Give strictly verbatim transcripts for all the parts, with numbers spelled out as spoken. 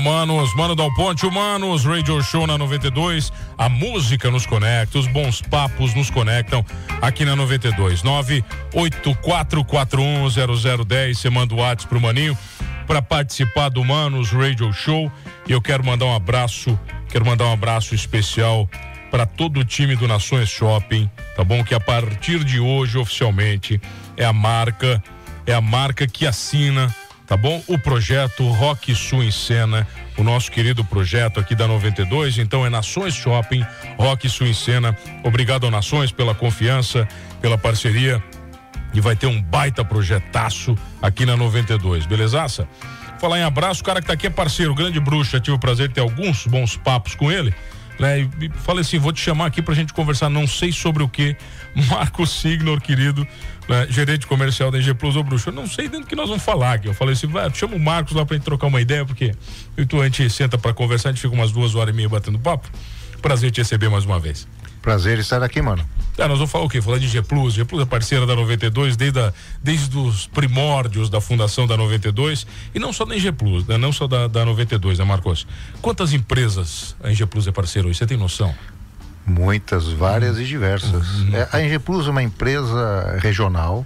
Manos, Mano Dal Ponte, Humanos, Radio Show na noventa e dois, a música nos conecta, os bons papos nos conectam aqui na noventa e dois, nove oito quatro quatro um zero zero um zero, você manda o WhatsApp pro Maninho para participar do Manos Radio Show. E eu quero mandar um abraço, quero mandar um abraço especial para todo o time do Nações Shopping, tá bom? Que a partir de hoje, oficialmente, é a marca, é a marca que assina, tá bom? O projeto Rock Sul em Cena, o nosso querido projeto aqui da noventa e dois. Então é Nações Shopping, Rock Sul em Cena. Obrigado ao Nações pela confiança, pela parceria, e vai ter um baita projetaço aqui na noventa e dois, belezaça? Falar em abraço, o cara que tá aqui é parceiro, o Grande Bruxa, tive o prazer de ter alguns bons papos com ele, né? E, e falei assim, vou te chamar aqui pra gente conversar, não sei sobre o que. Marcos Signor, querido, né? Gerente comercial da E G Plus. Ô Bruxo, eu não sei dentro do que nós vamos falar aqui. Eu falei assim, vai, chama o Marcos lá pra gente trocar uma ideia, porque eu e tu, a gente senta pra conversar, a gente fica umas duas horas e meia batendo papo. Prazer te receber mais uma vez. Prazer estar aqui, mano. É, nós vamos falar o quê? Falar de G Plus. G Plus é parceira da noventa e dois desde, a, desde os primórdios da fundação da noventa e dois, e não só da G Plus, né? Não só da, da noventa e dois, né, Marcos? Quantas empresas a G Plus é parceira hoje? Você tem noção? Muitas, várias hum. e diversas. Hum. É, a G Plus é uma empresa regional,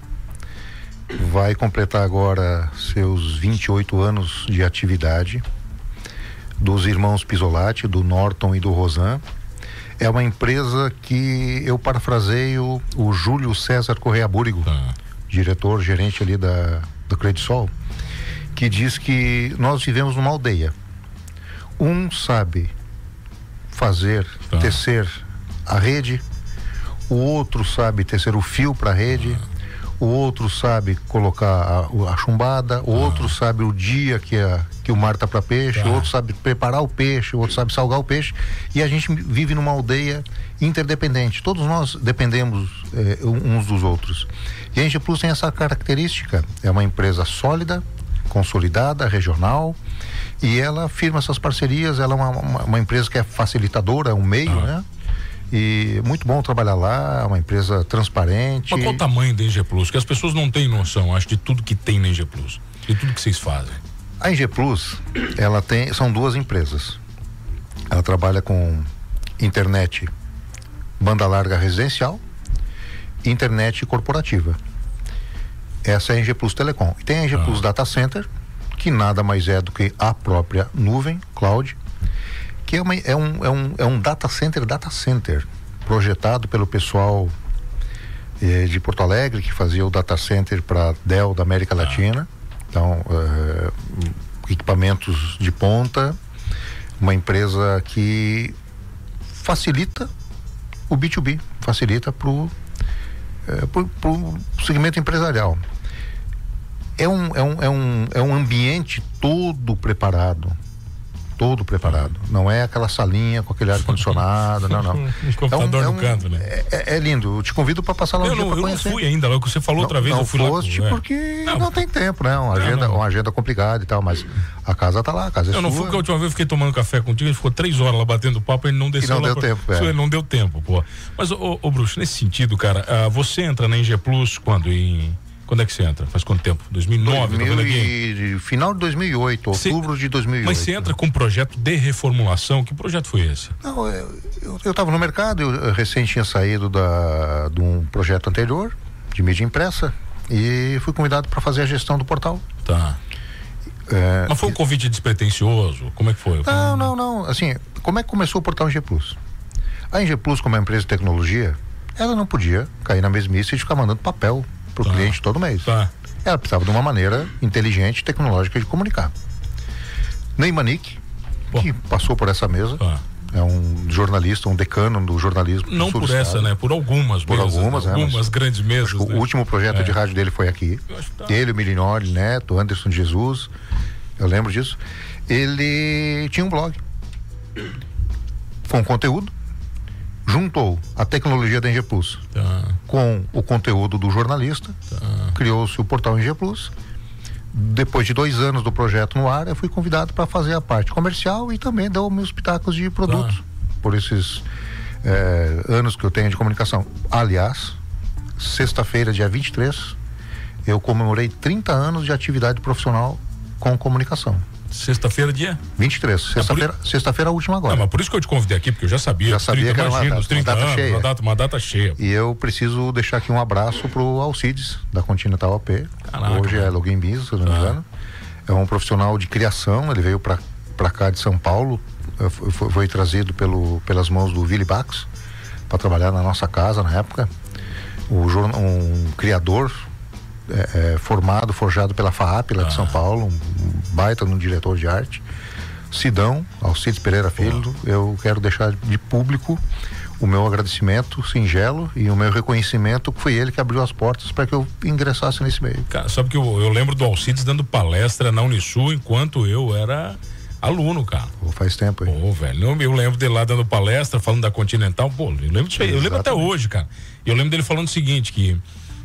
vai completar agora seus vinte e oito anos de atividade, dos irmãos Pisolati, do Norton e do Rosan. É uma empresa que eu parafraseio o Júlio César Correia Búrigo, ah. diretor, gerente ali da, do Credisol, que diz que nós vivemos numa aldeia. Um sabe fazer, ah. tecer a rede, o outro sabe tecer o fio para a rede, ah. o outro sabe colocar a, a chumbada, o ah. outro sabe o dia que, a, que o mar tá para peixe, ah. o outro sabe preparar o peixe, o outro sabe salgar o peixe, e a gente vive numa aldeia interdependente. Todos nós dependemos eh, uns dos outros. E a Engie Plus tem essa característica, é uma empresa sólida, consolidada, regional, e ela firma essas parcerias. Ela é uma, uma, uma empresa que é facilitadora, é um meio, ah. né? E muito bom trabalhar lá, uma empresa transparente. Mas qual o tamanho da Engie Plus? Que as pessoas não têm noção, acho, de tudo que tem na Engie Plus, de tudo que vocês fazem. A Engie Plus, ela tem, são duas empresas. Ela trabalha com internet banda larga residencial e internet corporativa. Essa é a Engie Plus Telecom. E tem a Engie ah. Plus Data Center, que nada mais é do que a própria nuvem, cloud, que é, uma, é, um, é, um, é um data center, data center, projetado pelo pessoal eh, de Porto Alegre, que fazia o data center para Dell da América ah. Latina. Então, eh, equipamentos de ponta, uma empresa que facilita o B dois B, facilita para o eh, segmento empresarial. É um, é, um, é, um, é um ambiente todo preparado, todo preparado. Não é aquela salinha com aquele ar-condicionado, não, não. Um computador é um, no é um, canto, né? É, é lindo. Eu te convido para passar lá um eu dia não, para conhecer. Eu não fui ainda, lá que você falou não, outra vez, não eu fui foste lá. Porque não, não tem tempo, né? Uma agenda, uma agenda complicada e tal, mas a casa tá lá, a casa é eu sua. Eu não fui porque a última vez eu fiquei tomando café contigo, a gente ficou três horas lá batendo papo e ele não desceu. E não lá deu pra... tempo, é. Não deu tempo, pô. Mas, ô, ô Bruxo, nesse sentido, cara, uh, você entra na Engie Plus quando? Em... Quando é que você entra? Faz quanto tempo? dois mil e nove? dois mil e... Final de dois mil e oito, cê... outubro de dois mil e oito. Mas você entra com um projeto de reformulação, que projeto foi esse? Não, eu estava no mercado, eu recém tinha saído da, de um projeto anterior, de mídia impressa, e fui convidado para fazer a gestão do portal. Tá. É, Mas foi um convite despretensioso? Como é que foi? Não, não, não. Assim, como é que começou o portal Engie Plus? A Engie Plus, como é uma empresa de tecnologia, ela não podia cair na mesmice e ficar mandando papel para o tá. cliente todo mês. Tá. Ela precisava de uma maneira inteligente e tecnológica de comunicar. Ney Manique, que passou por essa mesa, tá. é um jornalista, um decano do jornalismo. Não por essa, estado. né? Por algumas por mesas. Algumas, algumas é, grandes mesas. O né? último projeto é. de rádio dele foi aqui. Tá. Ele, o Milinori, Neto, Anderson Jesus, eu lembro disso. Ele tinha um blog com conteúdo, juntou a tecnologia da Engie Plus tá. com o conteúdo do jornalista, tá. criou-se o portal Engie Plus. Depois de dois anos do projeto no ar, eu fui convidado para fazer a parte comercial e também dar os meus pitacos de produtos, tá. por esses é, anos que eu tenho de comunicação. Aliás, sexta-feira, dia vinte e três, eu comemorei trinta anos de atividade profissional com comunicação. Sexta-feira, dia? vinte e três. Sexta-feira, é por... sexta-feira a última agora. Não, mas por isso que eu te convidei aqui, porque eu já sabia. Já sabia trinta, que era uma, imagina, data, trinta uma data anos, cheia. Uma data, uma data cheia. E eu preciso deixar aqui um abraço pro Alcides, da Continental A P. Caraca, hoje mano. É login business, se eu não me engano. É um profissional de criação, ele veio pra, pra cá de São Paulo, foi, foi trazido pelo, pelas mãos do Willy Bax para trabalhar na nossa casa na época. O, um criador é, é, formado, forjado pela FAAP lá ah. de São Paulo, um, um baita um diretor de arte. Sidão, Alcides Pereira Filho, oh. eu quero deixar de público o meu agradecimento singelo e o meu reconhecimento, que foi ele que abriu as portas para que eu ingressasse nesse meio. Cara, sabe que eu, eu lembro do Alcides dando palestra na Unisul enquanto eu era aluno, cara. Pô, faz tempo, hein? Pô, velho, eu, eu lembro dele lá dando palestra, falando da Continental, pô, eu lembro disso aí, eu lembro até hoje, cara. E eu lembro dele falando o seguinte, que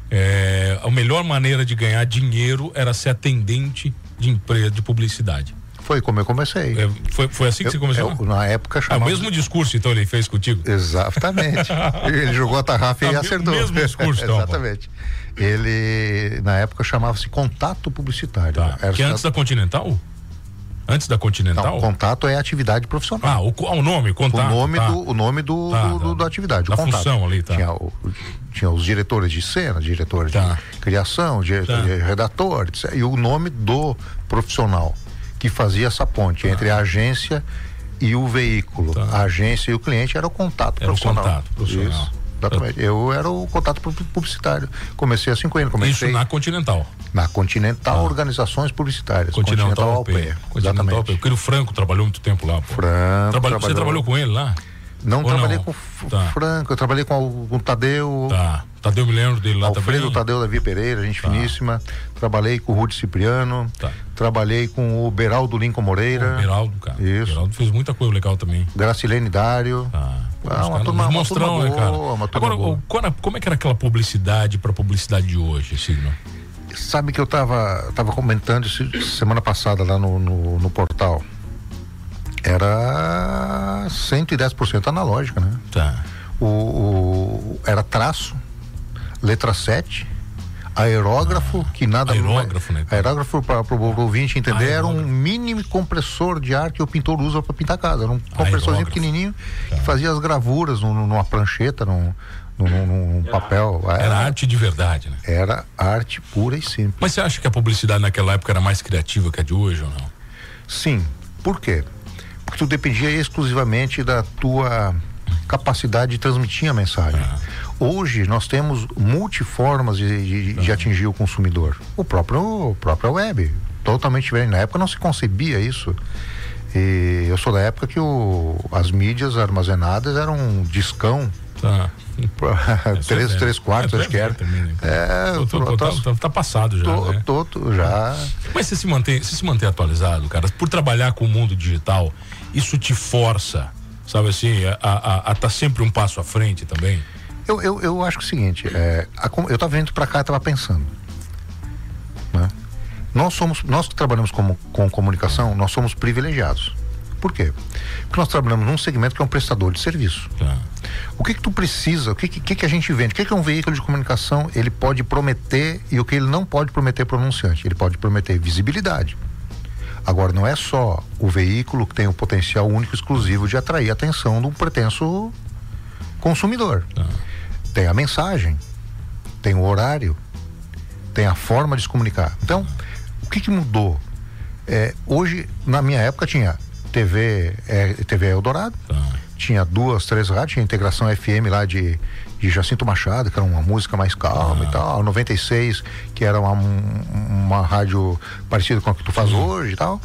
é, a melhor maneira de ganhar dinheiro era ser atendente de empresa de publicidade. Foi como eu comecei. É, foi, foi assim que eu, você começou? Eu, na época chamava... Ah, o mesmo discurso, então, ele fez contigo? Exatamente. Ele jogou a tarrafa e acertou. O mesmo discurso, então. Exatamente. Ele, na época, chamava-se Contato Publicitário. Tá. Era que antes da Continental? Antes da Continental? Não, contato é atividade profissional. Ah, o, o nome, contato. O nome, tá. do, o nome do, tá, do, do, da atividade. Da o contato. função ali, tá. Tinha, o, tinha os diretores de cena, diretores tá. de criação, diretor, tá. de redator, etcétera. E o nome do profissional que fazia essa ponte tá. entre a agência e o veículo. Tá. A agência e o cliente era o contato era profissional. O contato profissional. Isso, exatamente. Tá. Eu era o contato publicitário. Comecei assim com ele. Comecei Isso na Continental. Na Continental ah. Organizações Publicitárias. Continental, Continental A P. Exatamente. A P. Porque o Franco trabalhou muito tempo lá. Pô. Franco. Trabalhou, você trabalhou com ele lá? Não Ou trabalhei não? com o tá. Franco, eu trabalhei com o, com o Tadeu. Tá. Tadeu, me lembro dele lá Alfredo também. Alfredo Tadeu Davi Pereira, gente tá. finíssima. Trabalhei com o Rudy Cipriano. Tá. Trabalhei com o Beraldo Lincoln Moreira. O Beraldo, cara. Isso. Beraldo fez muita coisa legal também. Gracilene Dário. Tá. Ah, uma turma, uma mostrão, turma né, cara? boa, uma Agora, boa. Quando, como é que era aquela publicidade para publicidade de hoje, Signo? Sabe que eu tava, tava comentando isso semana passada lá no, no, no portal. Era cento e dez por cento analógica, né? Tá. O, o, era traço, letra sete, aerógrafo, ah, que nada... Aerógrafo, né? Aerógrafo, para o ouvinte entender, era um mini compressor de ar que o pintor usa para pintar casa. Era um compressorzinho pequenininho tá. que fazia as gravuras no, numa prancheta, num, num, num papel. Era, era arte de verdade, né? Era arte pura e simples. Mas você acha que a publicidade naquela época era mais criativa que a de hoje ou não? Sim. Por quê? Porque tu dependia exclusivamente da tua capacidade de transmitir a mensagem. Ah. Hoje nós temos multiformas de, de, ah. de atingir o consumidor. O próprio, o próprio web, totalmente diferente. Na época não se concebia isso. E eu sou da época que o, as mídias armazenadas eram um discão. Tá. três, três quartos, é, acho que era. Também, né? É, tô, tô, tô, tá, tá passado já. Tô, né? tô, tô, já. Mas você se mantém, você se mantém atualizado, cara? Por trabalhar com o mundo digital, isso te força, sabe assim, a, a, a tá sempre um passo à frente também? Eu, eu, eu acho que é o seguinte, é, a, eu tava vindo pra cá e tava pensando, né? Nós somos, nós que trabalhamos com, com comunicação, nós somos privilegiados. Por quê? Porque nós trabalhamos num segmento que é um prestador de serviço. Tá. O que que tu precisa, o que que, que a gente vende, o que que é um veículo de comunicação, ele pode prometer e o que ele não pode prometer pro anunciante, ele pode prometer visibilidade. Agora, não é só o veículo que tem o potencial único e exclusivo de atrair a atenção de um pretenso consumidor. Tá. Tem a mensagem, tem o horário, tem a forma de se comunicar. Então, o que que mudou? É, hoje, na minha época, tinha T V, é, T V Eldorado, tá. tinha duas, três rádios, tinha integração F M lá de, de Jacinto Machado, que era uma música mais calma ah. e tal, noventa e seis, que era uma, uma rádio parecida com a que tu faz Sim. hoje e tal,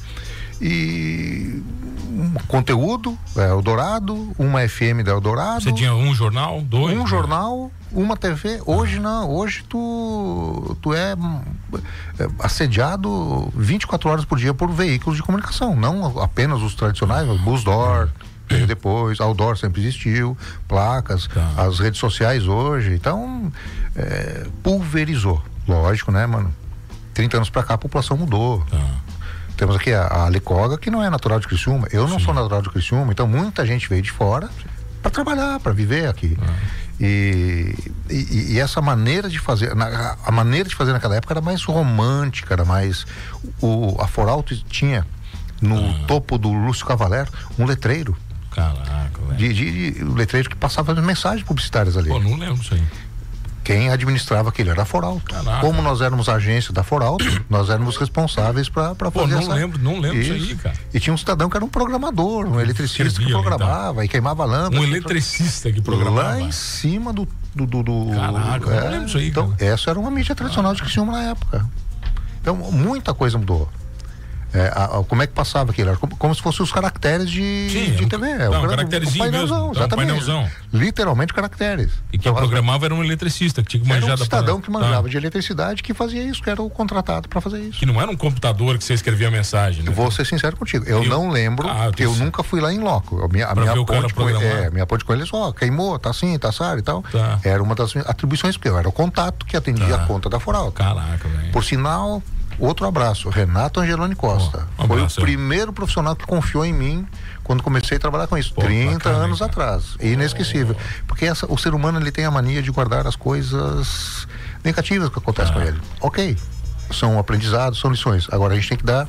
e um conteúdo, é, Eldorado, uma F M da Eldorado. Você tinha um jornal, dois? Um né? jornal, uma T V. Hoje ah. não, hoje tu, tu é, é assediado vinte e quatro horas por dia por veículos de comunicação, não apenas os tradicionais, os Busdoor, veio depois, outdoor sempre existiu, placas, tá. as redes sociais hoje, então é, pulverizou, lógico, né, mano? trinta anos pra cá a população mudou. Tá. Temos aqui a, a Licoga, que não é natural de Criciúma. Eu não Sim. sou natural de Criciúma, então muita gente veio de fora para trabalhar, para viver aqui. Ah. E, e, e essa maneira de fazer, na, a maneira de fazer naquela época era mais romântica, era mais. O, a Foralto tinha no ah. topo do Lúcio Cavalero, um letreiro. Caraca, velho. De, de, de, um letreiro que passava mensagens publicitárias ali. Pô, não lembro isso aí. Quem administrava aquilo era a Foralto. Caraca. Como nós éramos agência da Foralto, nós éramos responsáveis para fazer Pô, não essa... lembro, não lembro isso, isso aí, cara. E tinha um cidadão que era um programador, um eletricista Escrevia que programava ali, tá? e queimava lâmpada. Um eletricista que programava. Lá em cima do... do, do, do Caraca, é, eu não lembro isso aí, então, cara. essa era uma mídia tradicional de Criciúma na época. Então, muita coisa mudou. É, a, a, como é que passava aquilo? Era como, como se fossem os caracteres de, Sim, de um, T V. Não, um, um caracterezinho um painelzão, mesmo. exatamente. Um painelzão. Literalmente caracteres. E quem então, programava era um eletricista que tinha que manjar era um da cidadão parada. que manjava Tá. de eletricidade que fazia isso, que era o contratado para fazer isso. Que não era um computador que você escrevia a mensagem, né? Eu vou ser sincero contigo, eu, eu não lembro, ah, eu, eu nunca fui lá em loco. A minha, a minha ponte com ele, é, minha ponte com ele, ó, queimou, tá assim, tá assado e tal. Tá. Era uma das atribuições, porque eu era o contato que atendia tá. a conta da Foralto. Caraca, velho. Por sinal, outro abraço, Renato Angeloni Costa. Oh, um Foi abraço, o primeiro profissional que confiou em mim quando comecei a trabalhar com isso. Pô, trinta bacana, anos cara. atrás. Inesquecível. Oh. Porque essa, o ser humano ele tem a mania de guardar as coisas negativas que acontecem ah. com ele. Ok. São aprendizados, são lições. Agora a gente tem que dar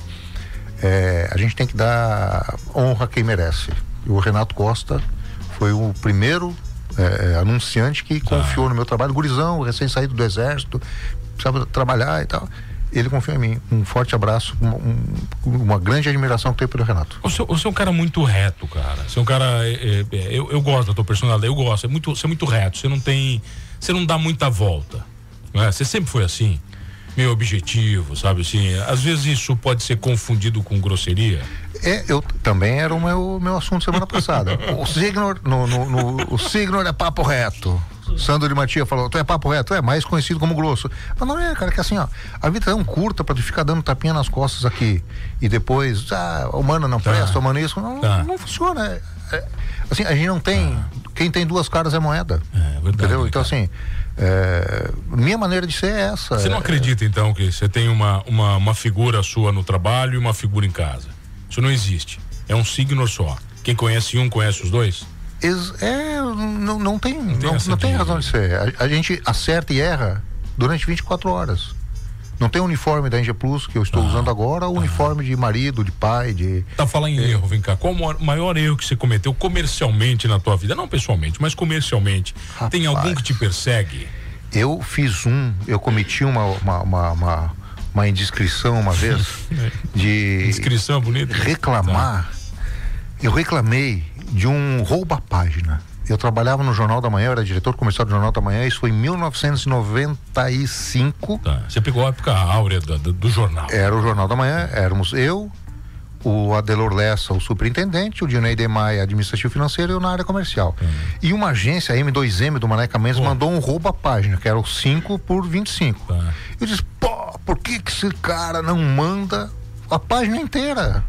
é, a gente tem que dar honra a quem merece. E o Renato Costa foi o primeiro é, anunciante que ah. confiou no meu trabalho. Gurizão, recém-saído do exército, precisava trabalhar e tal. Ele confiou em mim. Um forte abraço, uma, um, uma grande admiração que tenho pelo Renato. Você, você é um cara muito reto, cara. Você é um cara. É, é, eu, eu gosto da tua personalidade, eu gosto. É muito, você é muito reto. Você não tem. Você não dá muita volta. Não é? Você sempre foi assim, meio objetivo, sabe? Assim, às vezes isso pode ser confundido com grosseria. É, eu também era o meu, meu assunto semana passada. O signo, no, no, no, o signo é papo reto. Sandro de Matia falou, tu é papo reto, é mais conhecido como grosso. Mas não é, cara, que assim, ó, a vida é tão curta pra tu ficar dando tapinha nas costas aqui e depois, ah, o mano não presta, tá. o mano isso, não, tá. não funciona. É, é, assim, a gente não tem, tá. quem tem duas caras é moeda. É, verdade, entendeu? Então, assim, é, minha maneira de ser é essa. Você não é, acredita, então, que você tem uma, uma, uma figura sua no trabalho e uma figura em casa? Isso não existe. É um signo só. Quem conhece um, conhece os dois? É, não, não tem, não tem, não, não tem razão de ser. A, a gente acerta e erra durante vinte e quatro horas. Não tem o uniforme da Enge Plus que eu estou ah, usando agora, o ah. uniforme de marido, de pai, de... Tá falando em é. erro, vem cá. Qual o maior erro que você cometeu comercialmente na tua vida? Não pessoalmente, mas comercialmente. Rapaz, tem algum que te persegue? Eu fiz um, eu cometi uma, uma, uma, uma, uma indiscrição uma vez de... Indiscrição bonita? Reclamar. Tá. Eu reclamei de um roubo à página. Eu trabalhava no Jornal da Manhã, eu era diretor comercial do Jornal da Manhã, isso foi em mil novecentos e noventa e cinco. Tá. Você pegou a época áurea do, do, do jornal. Era o Jornal da Manhã, éramos eu, o Adelor Lessa, o superintendente, o Dinei de Maia, administrativo financeiro, e eu na área comercial. Hum. E uma agência, a M dois M do Maneca Mendes, mandou um roubo à página, que era o cinco por vinte e cinco. Tá. Eu disse, pô, por que que esse cara não manda a página inteira?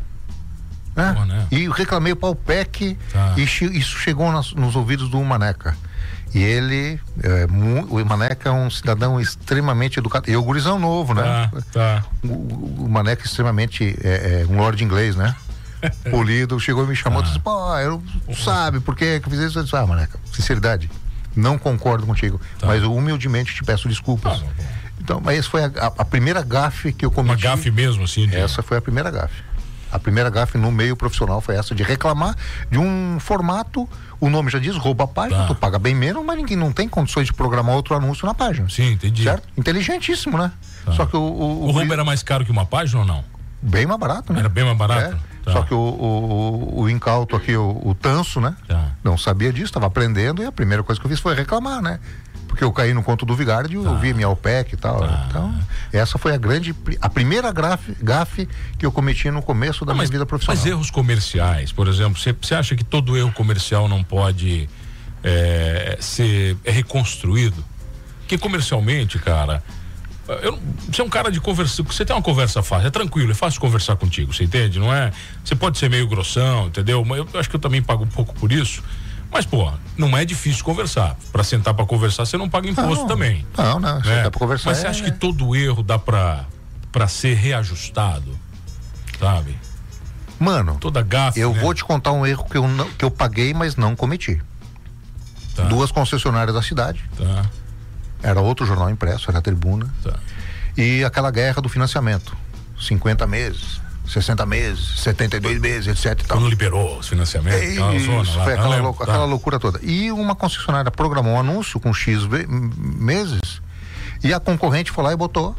Né? Pô, né? E reclamei para o P E C tá. E isso chegou nas, nos ouvidos do Maneca. E ele, é, mu, o Maneca é um cidadão extremamente educado. E o gurizão novo, né? Tá, tá. O, o Maneca é extremamente é, é, um lord inglês, né? Polido, chegou e me chamou e disse, pô, eu sabe por que eu fiz isso? Eu disse, ah, Maneca, sinceridade, não concordo contigo, tá. mas eu humildemente te peço desculpas. Tá, então, mas essa foi a, a, a primeira gafe que eu cometi. Uma gafe mesmo, assim? De... Essa foi a primeira gafe. A primeira gafe no meio profissional foi essa, de reclamar de um formato, o nome já diz, rouba a página, tá. tu paga bem menos, mas ninguém não tem condições de programar outro anúncio na página. Sim, entendi. Certo? Inteligentíssimo, né? Tá. Só que o... O, o, o roubo era mais caro que uma página ou não? Bem mais barato, né? Era bem mais barato? É. Tá. Só que o, o, o incauto aqui, o, o Tanso, né? Tá. Não sabia disso, estava aprendendo, e a primeira coisa que eu fiz foi reclamar, né? Porque eu caí no conto do Vigardi, eu tá. vi minha O P E C e tal. Tá. Então, essa foi a grande, a primeira gafe, gafe que eu cometi no começo da não, minha mas, vida profissional. Mas erros comerciais, por exemplo, você acha que todo erro comercial não pode é, ser é reconstruído? Porque comercialmente, cara, eu, você é um cara de conversa, você tem uma conversa fácil, é tranquilo, é fácil conversar contigo, você entende? Não é? Você pode ser meio grossão, entendeu? Mas eu acho que eu também pago um pouco por isso. Mas, pô, não é difícil conversar. Pra sentar pra conversar, você não paga imposto não, também. Não, não, sentar né? pra conversar. Mas você é, acha é. que todo erro dá pra, pra ser reajustado? Sabe? Mano, toda gafe, eu né? vou te contar um erro que eu, não, que eu paguei, mas não cometi. Tá. Duas concessionárias da cidade. Tá. Era outro jornal impresso, era a Tribuna. Tá. E aquela guerra do financiamento. cinquenta meses. sessenta meses, setenta e dois meses, etc. Quando liberou os financiamentos, é, aquela, zona, lá, foi aquela, lou- tá. aquela loucura toda. E uma concessionária programou um anúncio com X meses e a concorrente foi lá e botou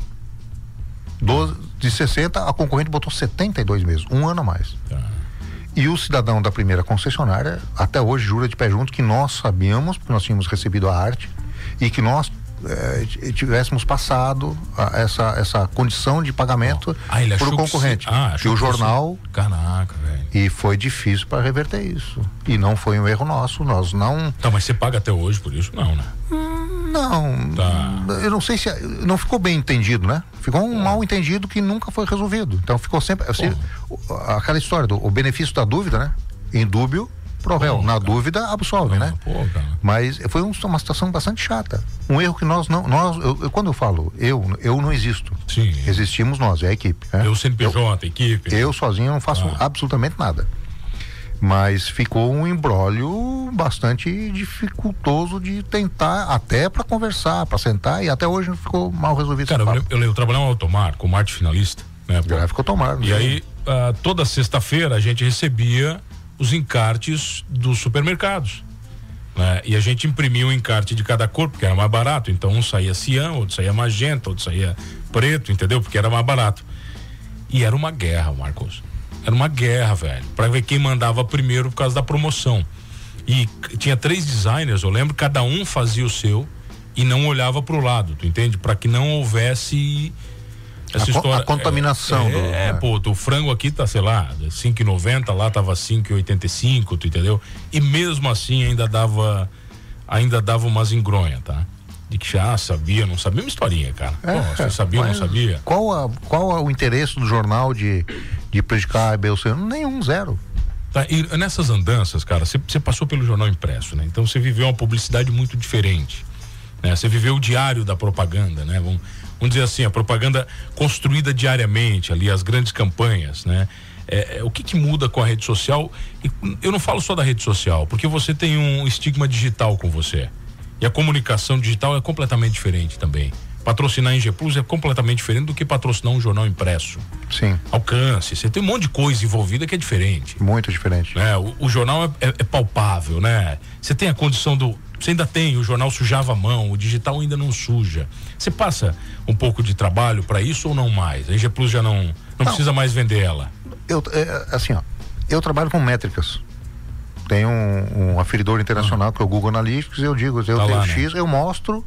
doze, de sessenta, a concorrente botou setenta e dois meses, um ano a mais. Tá. E o cidadão da primeira concessionária até hoje jura de pé junto que nós sabíamos, porque nós tínhamos recebido a arte e que nós eh, tivéssemos passado a, essa, essa condição de pagamento ah, ele para o concorrente. Se... Ah, e o jornal. Fosse... Caraca, velho. E foi difícil para reverter isso. E não foi um erro nosso, nós não. Tá, mas você paga até hoje por isso? Não, né? Hum, não. Tá. Eu não sei se. Não ficou bem entendido, né? Ficou um é. mal entendido que nunca foi resolvido. Então ficou sempre. Assim, aquela história do o benefício da dúvida, né? Em dúbio, pro réu. Na cara. Dúvida, absolve, ah, né? Pô, mas foi um, uma situação bastante chata. Um erro que nós não. Nós, eu, eu, quando eu falo eu, eu não existo. Sim. Existimos nós, é a equipe. Né? Eu, C N P J, eu, equipe. Eu sozinho não faço ah. absolutamente nada. Mas ficou um imbróglio bastante dificultoso de tentar, até para conversar, para sentar, e até hoje não ficou mal resolvido. Cara, eu, eu, eu trabalhava no Automar como arte finalista, né? Gráfico Automar. E aí, uh, toda sexta-feira a gente recebia os encartes dos supermercados, né? E a gente imprimia o encarte de cada cor, porque era mais barato. Então um saía cian, outro saía magenta, outro saía preto, entendeu? Porque era mais barato. E era uma guerra, Marcos. Era uma guerra, velho, pra ver quem mandava primeiro por causa da promoção. E tinha três designers, eu lembro, cada um fazia o seu e não olhava pro lado, tu entende? Pra que não houvesse essa a história. A contaminação. É, do, é, é, pô, o frango aqui tá, sei lá, cinco e noventa, lá tava cinco e oitenta e cinco, tu entendeu? E mesmo assim ainda dava, ainda dava umas engronha, tá? De que já sabia, não sabia, uma historinha, cara. É, Pô, você sabia ou não sabia? Qual, a, qual a, o interesse do jornal de, de prejudicar a B C? Nenhum, zero. Tá, e nessas andanças, cara, você passou pelo jornal impresso, né? Então você viveu uma publicidade muito diferente, né? Você viveu o diário da propaganda, né? Vamos, vamos dizer assim, a propaganda construída diariamente, ali, as grandes campanhas, né? É, é, o que que muda com a rede social? E eu não falo só da rede social, porque você tem um estigma digital com você. E a comunicação digital é completamente diferente também. Patrocinar em G Plus é completamente diferente do que patrocinar um jornal impresso. Sim. Alcance, você tem um monte de coisa envolvida que é diferente. Muito diferente. Né? O, o jornal é, é, é palpável, né? Você tem a condição do... Você ainda tem, o jornal sujava a mão, o digital ainda não suja. Você passa um pouco de trabalho para isso ou não mais? A G Plus já não, não, não precisa mais vender ela? Eu, é, assim, ó, eu trabalho com métricas. Tem um, um aferidor internacional, ah. que é o Google Analytics, e eu digo, eu tá tenho lá, X, né? Eu mostro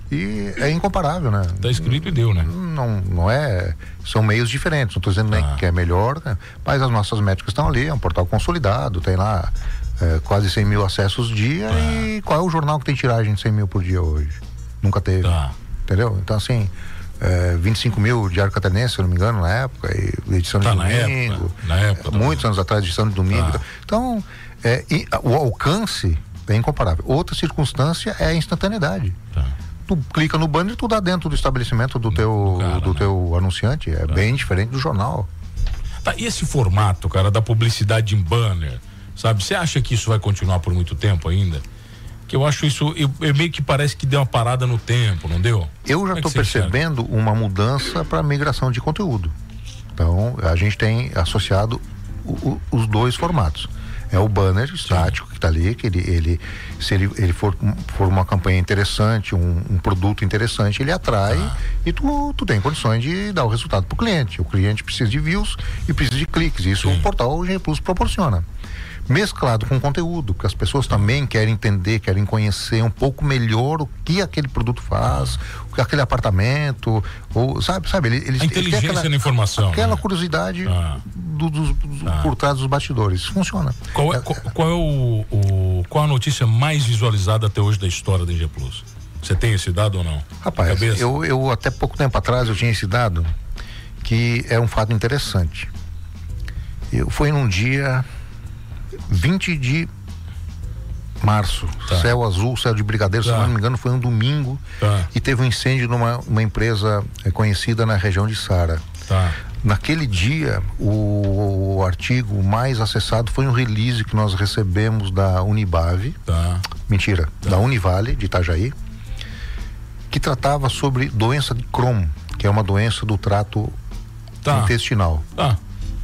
e é incomparável, né? Tá escrito e deu, né? Não, não é, são meios diferentes, não estou dizendo ah. nem que é melhor, né? Mas as nossas métricas estão ali, é um portal consolidado, tem lá é, quase cem mil acessos dia ah. e qual é o jornal que tem tiragem de cem mil por dia hoje? Nunca teve, ah. entendeu? Então assim, é, vinte e cinco mil Diário Catarinense, se eu não me engano, na época, e edição tá, de na domingo, época, na época, muitos anos atrás, edição de domingo, ah. então É, e, o alcance é incomparável. Outra circunstância é a instantaneidade. Tá. Tu clica no banner e tu dá dentro do estabelecimento do teu, cara, do né? teu anunciante. É tá. bem diferente do jornal. Tá, e esse formato, cara, da publicidade em banner, sabe? Você acha que isso vai continuar por muito tempo ainda? Que eu acho isso, eu, eu meio que parece que deu uma parada no tempo, não deu? Eu já estou é percebendo enxerga? uma mudança para migração de conteúdo. Então, a gente tem associado o, o, os dois formatos. É o banner estático que está ali, que ele, ele se ele, ele for, for uma campanha interessante, um, um produto interessante, ele atrai ah. e tu, tu tem condições de dar o resultado para o cliente. O cliente precisa de views e precisa de cliques. Isso Sim. o portal G Plus proporciona. Mesclado com conteúdo, porque as pessoas também querem entender, querem conhecer um pouco melhor o que aquele produto faz, o que aquele apartamento, ou sabe, sabe, eles, eles a inteligência aquela, na informação, aquela né? curiosidade ah. do, do, do, ah. por trás dos bastidores. Funciona. Qual é, qual, qual é o, o qual a notícia mais visualizada até hoje da história da G Plus? Você tem esse dado ou não? Rapaz, eu, eu até pouco tempo atrás eu tinha esse dado que é um fato interessante. Eu fui num dia vinte de março, tá. céu azul, céu de brigadeiro, tá. se não me engano foi um domingo, tá. e teve um incêndio numa uma empresa é, conhecida na região de Sara. Tá. Naquele dia, o, o artigo mais acessado foi um release que nós recebemos da Unibave, tá. mentira, tá. da Univale de Itajaí, que tratava sobre doença de Crohn, que é uma doença do trato tá. intestinal. Tá.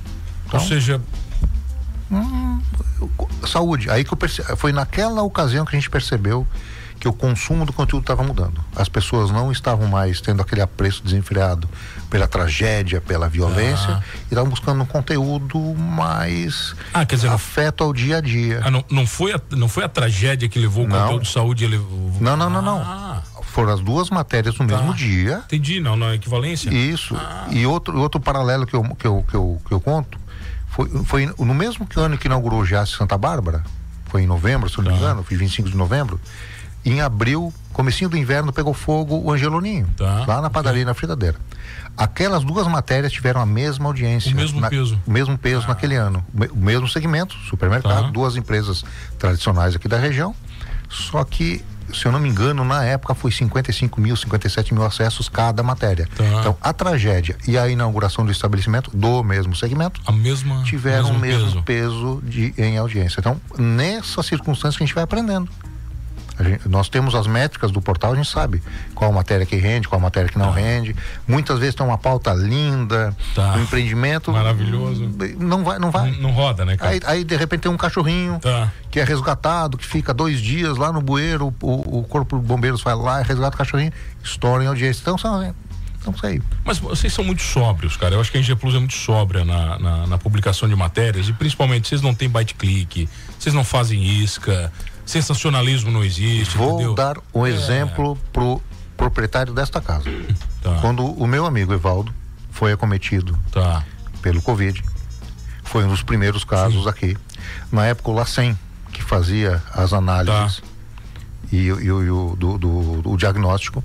Então, ou seja... Hum, saúde. Aí que eu perce... Foi naquela ocasião que a gente percebeu que o consumo do conteúdo estava mudando. As pessoas não estavam mais tendo aquele apreço desenfreado pela tragédia, pela violência, ah. e estavam buscando um conteúdo mais ah, quer dizer, afeto ao dia a dia. Ah, não, não, foi a, não foi a tragédia que levou o não. conteúdo de saúde? Ele... Não, não, não, não. Ah. Foram as duas matérias no mesmo ah. dia. Entendi, não, na equivalência. Isso. Ah. E outro, outro paralelo que eu, que eu, que eu, que eu conto, foi, foi no mesmo ano que inaugurou o Giasse Santa Bárbara, foi em novembro, se eu não me engano, foi vinte e cinco de novembro. Em abril, comecinho do inverno, pegou fogo o Angeloninho, tá, lá na padaria, okay. na Frigideira. Aquelas duas matérias tiveram a mesma audiência. O mesmo na, peso. O mesmo peso ah. naquele ano. O mesmo segmento, supermercado, tá. duas empresas tradicionais aqui da região. Só que, se eu não me engano, na época foi cinquenta e cinco mil, cinquenta e sete mil acessos cada matéria. Tá. Então, a tragédia e a inauguração do estabelecimento do mesmo segmento a mesma, tiveram o mesmo peso, peso de, em audiência. Então, nessas circunstâncias que a gente vai aprendendo. Gente, nós temos as métricas do portal, a gente sabe qual matéria que rende, qual matéria que não tá. rende. Muitas vezes tem uma pauta linda, tá. um empreendimento maravilhoso. Não vai, não vai. Não, não roda, né, cara? Aí, aí de repente tem um cachorrinho tá. que é resgatado, que fica dois dias lá no bueiro, o, o corpo de bombeiros vai lá, resgata o cachorrinho, estoura em audiência. Então são. Não sei. Mas vocês são muito sóbrios, cara. Eu acho que a N G Plus é muito sóbria na, na, na publicação de matérias e principalmente vocês não têm bite-click, vocês não fazem isca. Sensacionalismo não existe. Vou entendeu? dar um é. exemplo pro proprietário desta casa. Tá. Quando o meu amigo Evaldo foi acometido tá. pelo Covid, foi um dos primeiros casos Sim. aqui. Na época o Lacem, que fazia as análises tá. e, e, e o do, do, do diagnóstico,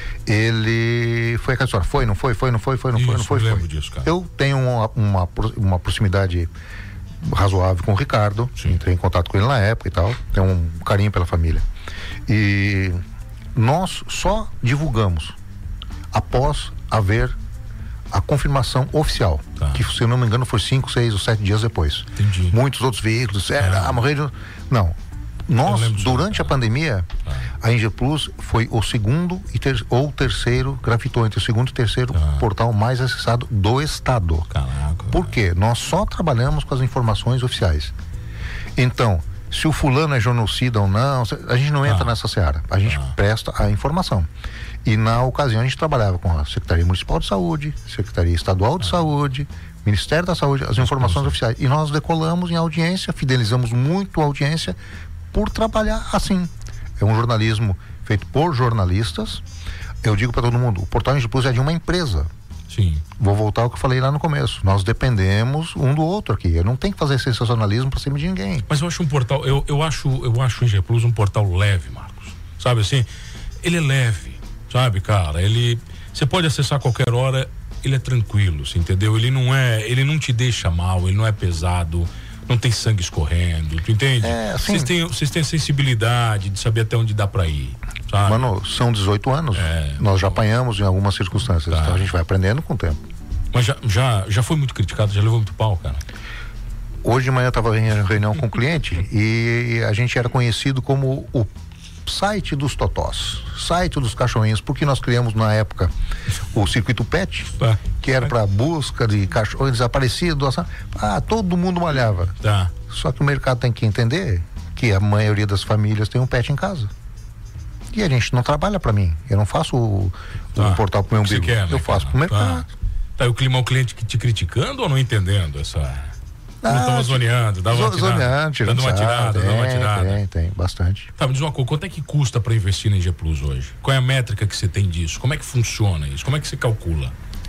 ele foi aquela história, foi, não foi, foi, não foi, foi, não Isso, foi, não foi, eu foi. Disso, cara. Eu tenho uma, uma, uma proximidade razoável com o Ricardo, Sim. entrei em contato com ele na época e tal, tem um carinho pela família, e nós só divulgamos após haver a confirmação oficial, tá. que se eu não me engano foi cinco, seis ou sete dias depois. Entendi. Muitos outros veículos, é, é. ah, morreu, não, nós durante a pandemia ah. a N G Plus foi o segundo e ter, ou terceiro, gravitou entre o segundo e terceiro ah. portal mais acessado do estado. Caraca. Por quê? Nós só trabalhamos com as informações oficiais. Então, se o fulano é genocida ou não, a gente não entra ah. nessa seara, a gente ah. presta a informação. E na ocasião a gente trabalhava com a Secretaria Municipal de Saúde, Secretaria Estadual de ah. Saúde, Ministério da Saúde, as informações oficiais. E nós decolamos em audiência, fidelizamos muito a audiência por trabalhar assim. É um jornalismo feito por jornalistas. Eu digo para todo mundo, o Portal N G Plus é de uma empresa. Sim. Vou voltar ao que eu falei lá no começo. Nós dependemos um do outro aqui. Eu não tenho que fazer sensacionalismo para cima de ninguém. Mas eu acho um portal, eu, eu acho, eu acho o N G Plus um portal leve, Marcos. Sabe assim? Ele é leve, sabe, cara? Ele, você pode acessar a qualquer hora, ele é tranquilo, você entendeu? Ele não é, ele não te deixa mal, ele não é pesado. Não tem sangue escorrendo, tu entende? É, assim, vocês têm, vocês têm a sensibilidade de saber até onde dá pra ir, sabe? Mano, são dezoito anos, é, nós já apanhamos em algumas circunstâncias, tá. então a gente vai aprendendo com o tempo. Mas já, já, já foi muito criticado, já levou muito pau, cara? Hoje de manhã eu tava em reunião com o cliente e a gente era conhecido como o site dos totós, site dos cachorrinhos, porque nós criamos na época o circuito pet, tá. que era para busca de cachorros desaparecidos, ah, todo mundo malhava. Tá. Só que o mercado tem que entender que a maioria das famílias tem um pet em casa. E a gente não trabalha para mim. Eu não faço o, tá. um portal pro meu umbigo. Quer, né, eu faço pro mercado. Tá. Tá, o clima, o cliente te criticando ou não entendendo essa... Não estava zoneando, dava uma tirada, dando uma tirada, dando uma tirada. Tem, tem, bastante. Tá, me diz uma coisa, quanto é que custa para investir na N G Plus hoje? Qual é a métrica que você tem disso? Como é que funciona isso? Como é que você calcula?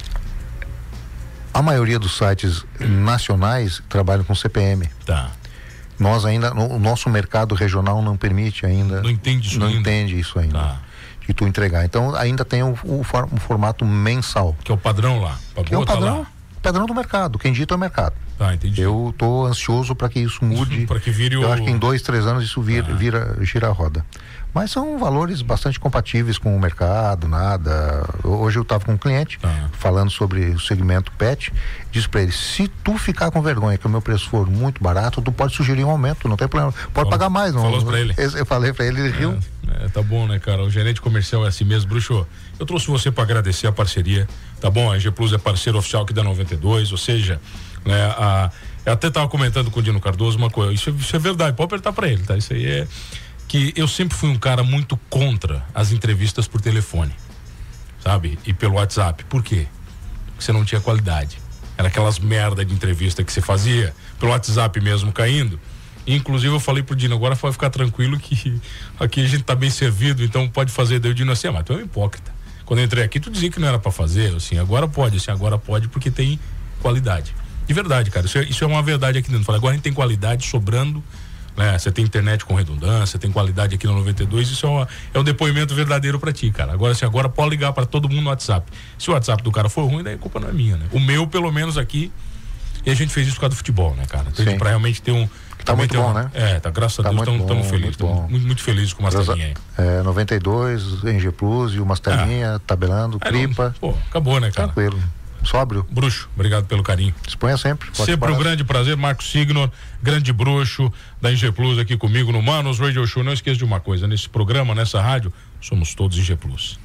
A maioria dos sites nacionais trabalham com C P M. Tá. Nós ainda, o nosso mercado regional não permite ainda. Não entende isso não ainda? Não entende isso ainda. Tá. De tu entregar. Então ainda tem o, o, o formato mensal. Que é o padrão lá. Que é o padrão, lá. padrão do mercado. Quem dita é o mercado. Tá, entendi. Eu tô ansioso para que isso mude. Para que vire o... Eu acho que em dois, três anos isso vira, ah. vira, gira a roda. Mas são valores bastante compatíveis com o mercado, nada. Hoje eu estava com um cliente ah. falando sobre o segmento pet, disse para ele, se tu ficar com vergonha que o meu preço for muito barato, tu pode sugerir um aumento, não tem problema. Pode Falou, pagar mais. Não. Falou para ele. Eu falei para ele, ele é, riu. É, tá bom, né, cara? O gerente comercial é assim mesmo. Bruxo, eu trouxe você para agradecer a parceria, tá bom? A N G Plus é parceiro oficial aqui da noventa e dois, ou seja, Né? A, eu até estava comentando com o Dino Cardoso uma coisa, isso, isso é verdade, pode apertar para ele, tá? Isso aí é que eu sempre fui um cara muito contra as entrevistas por telefone, sabe? E pelo WhatsApp. Por quê? Porque você não tinha qualidade. Era aquelas merda de entrevista que você fazia pelo WhatsApp mesmo caindo. E, inclusive eu falei pro Dino, agora pode ficar tranquilo que aqui a gente tá bem servido, então pode fazer. Daí o Dino assim, ah, mas tu é um hipócrita. Quando eu entrei aqui, tu dizia que não era pra fazer, assim, agora pode, assim, agora pode porque tem qualidade. De verdade, cara, isso é, isso é uma verdade aqui dentro. Falei, agora a gente tem qualidade sobrando, né? Você tem internet com redundância, tem qualidade aqui no noventa e dois, isso é, uma, é um depoimento verdadeiro pra ti, cara. Agora, assim, agora pode ligar pra todo mundo no WhatsApp. Se o WhatsApp do cara for ruim, daí a culpa não é minha, né? O meu, pelo menos aqui, e a gente fez isso por causa do futebol, né, cara? Então, pra realmente ter um... Tá muito bom, um, né? É, tá, graças tá a Deus, estamos felizes. Estamos muito, muito felizes com o Mastelinha aí. É, noventa e dois, N G Plus e o Mastelinha, é. tabelando, é, Cripa. Não, pô, acabou, né, cara? Tranquilo. Sóbrio. Bruxo, obrigado pelo carinho. Disponha sempre. Sempre um grande prazer, Marcos Signor, grande bruxo da N G Plus aqui comigo no Manos Radio Show. Não esqueça de uma coisa, nesse programa, nessa rádio, somos todos N G Plus.